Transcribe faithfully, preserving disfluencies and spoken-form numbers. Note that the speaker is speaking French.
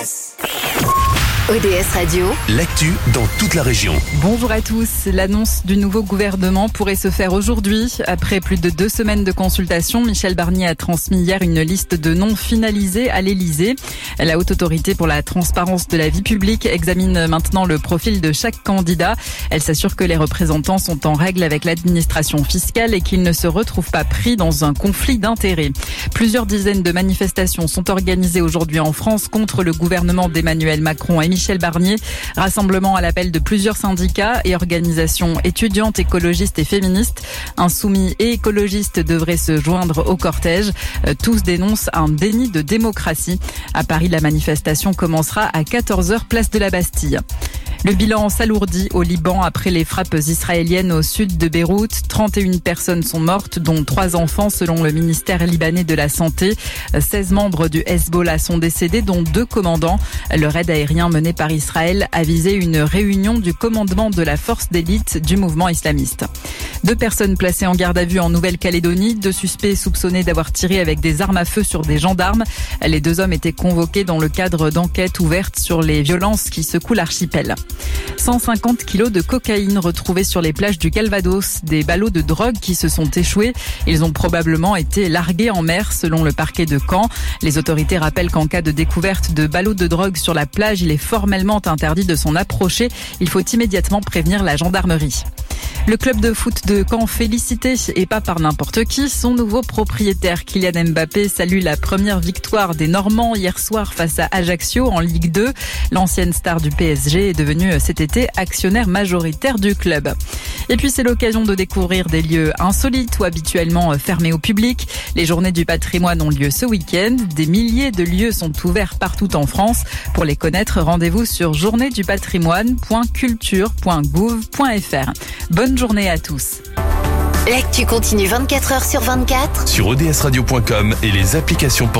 S. O D S Radio, l'actu dans toute la région. Bonjour à tous. L'annonce du nouveau gouvernement pourrait se faire aujourd'hui. Après plus de deux semaines de consultation, Michel Barnier a transmis hier une liste de noms finalisés à l'Élysée. La Haute Autorité pour la transparence de la vie publique examine maintenant le profil de chaque candidat. Elle s'assure que les représentants sont en règle avec l'administration fiscale et qu'ils ne se retrouvent pas pris dans un conflit d'intérêts. Plusieurs dizaines de manifestations sont organisées aujourd'hui en France contre le gouvernement d'Emmanuel Macron et Michel Barnier. Rassemblement à l'appel de plusieurs syndicats et organisations étudiantes, écologistes et féministes. Insoumis et écologistes devraient se joindre au cortège. Tous dénoncent un déni de démocratie. À Paris, la manifestation commencera à quatorze heures, place de la Bastille. Le bilan s'alourdit au Liban après les frappes israéliennes au sud de Beyrouth. trente et une personnes sont mortes, dont trois enfants selon le ministère libanais de la Santé. seize membres du Hezbollah sont décédés, dont deux commandants. Le raid aérien mené par Israël a visé une réunion du commandement de la force d'élite du mouvement islamiste. Deux personnes placées en garde à vue en Nouvelle-Calédonie. Deux suspects soupçonnés d'avoir tiré avec des armes à feu sur des gendarmes. Les deux hommes étaient convoqués dans le cadre d'enquêtes ouvertes sur les violences qui secouent l'archipel. cent cinquante kilos de cocaïne retrouvés sur les plages du Calvados, des ballots de drogue qui se sont échoués. Ils ont probablement été largués en mer selon le parquet de Caen. Les autorités rappellent qu'en cas de découverte de ballots de drogue sur la plage, il est formellement interdit de s'en approcher. Il faut immédiatement prévenir la gendarmerie. Le club de foot de Caen félicité, et pas par n'importe qui, son nouveau propriétaire Kylian Mbappé salue la première victoire des Normands hier soir face à Ajaccio en Ligue deux. L'ancienne star du P S G est devenue cet été actionnaire majoritaire du club. Et puis c'est l'occasion de découvrir des lieux insolites ou habituellement fermés au public. Les journées du patrimoine ont lieu ce week-end. Des milliers de lieux sont ouverts partout en France. Pour les connaître, rendez-vous sur journée du patrimoine point culture point gouv point f r. Bonne journée à tous. l'actu continue vingt-quatre heures sur vingt-quatre Sur o d s radio point com et les applications